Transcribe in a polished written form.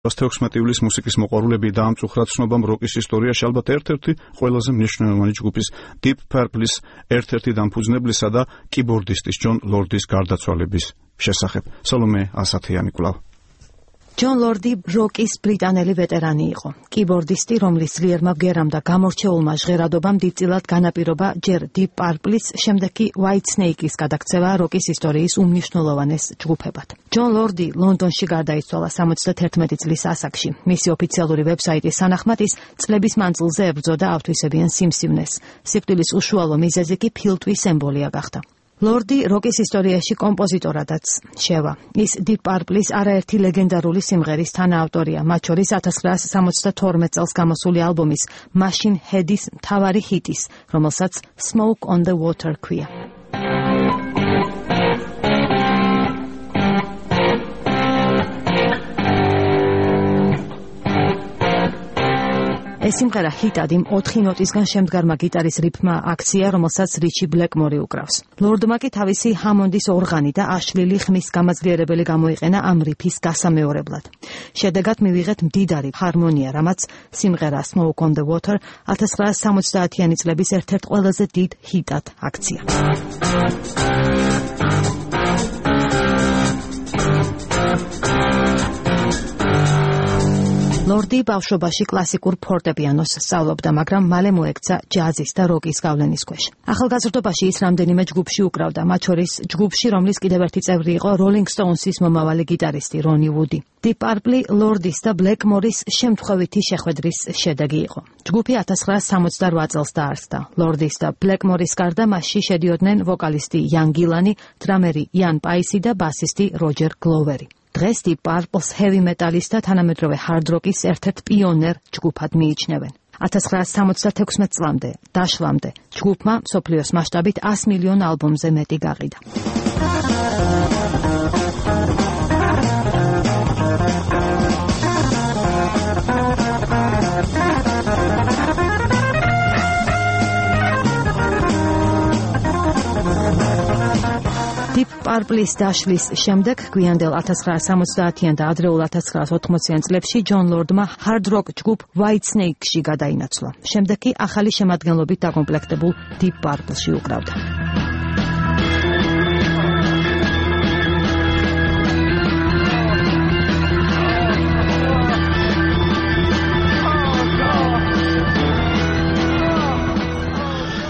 16 ივლისს მუსიკის მოყვარულები დაამწუხრა ცნობამ როკის ისტორიაში ალბათ ერთ-ერთი ყველაზე მნიშვნელოვანი ჯგუფის Deep Purple-ის ერთ-ერთი დამფუძნებლისა და კიბორდისტის ჯონ ლორდის გარდაცვალების შესახებ. სოლომე ასათიანი კვლავ. ჯონ ლორდი როკის ბრიტანელი ვეტერანი იყო. კიბორდისტი, რომლის ძლიერმა ბგერამ და გამორჩეულმა ჟღერადობამ დიდწილად განაპირობა ჯერ Deep Purple-ის, შემდეგ კი White Snake-ის გადაქცევა როკის ისტორიის უმნიშვნელოვანეს ჯგუფებად. ჯონ ლორდი ლონდონში გარდაიცვალა 71 წლის ასაკში. მისი ოფიციალური ვებსაიტის თანახმად ის წლების მანძილზე ებრძოდა ავთვისებიან სიმსივნეს. სიკვდილის უშუალო მიზეზი კი ფილტვის ემბოლია გახდა. ლორდი როკის ისტორიაში კომპოზიტორადაც შევა. ის Deep Purple-ის არაერთი ლეგენდარული სიმღერის თანაავტორია, მათ შორის 1972 წელს გამოსული ალბომის Machine Head-ის მთავარი ჰიტის, რომელსაც Smoke on the Water ქვია. ეს სიმღერა ჰიტად იმ 4 ნოტისგან შემდგარმა გიტარის რიფმა აქცია, რომელსაც რიჩი ბლეკმორი უკრავს. ლორდმა კი თავისი ჰამონდის ორღანი და აშლილი ხმის გამაძლიერებელი გამოიყენა ამ რიფის გასამეორებლად. შედეგად მივიღეთ მდიდარი ჰარმონია, რამაც სიმღერა Smoke on the Water 1970-იანი წლების ერთ-ერთ ყველაზე დიდ ჰიტად აქცია. ლორდი ბავშვობაში კლასიკურ ფორტეპიანოს სწავლობდა, მაგრამ მალე მოექცა ჯაზის და როკის გავლენის ქვეშ. ახალგაზრდობაში ის რამდენიმე ჯგუფში უკრავდა, მათ შორის ჯგუფში, რომლის კიდევ ერთი წევრი იყო Rolling Stones-ის მომავალი გიტარისტი რონი ვუდი. Deep Purple ლორდის და ბლეკმორის შემთხვევითი შეხვედრის შედეგი იყო. ჯგუფი 1968 წელს დაარსდა. ლორდის და ბლეკმორის გარდა მასში შედიოდნენ ვოკალისტი იან გილანი, დრამერი იან პაისი და ბასისტი როჯერ გლოვერი. დღეს Deep Purple-ს heavy metal-ის და თანამედროვე hard rock-ის ერთ-ერთ პიონერ ჯგუფად მიიჩნევენ. 1976 წლამდე დაშლამდე ჯგუფმა მსოფლიოს მასშტაბით 100 მილიონ ალბომზე მეტი გაყიდა. Deep Purple-ის დაშლის შემდეგ გვიანდელ 1970-იან და ადრეულ 1980-იან წლებში ჯონ ლორდმა hard rock ჯგუფ White Snake-ში გადაინაცვლა. შემდეგ კი ახალი შემადგენლობით დაკომპლექტებულ Deep Purple-ში უკრავდა.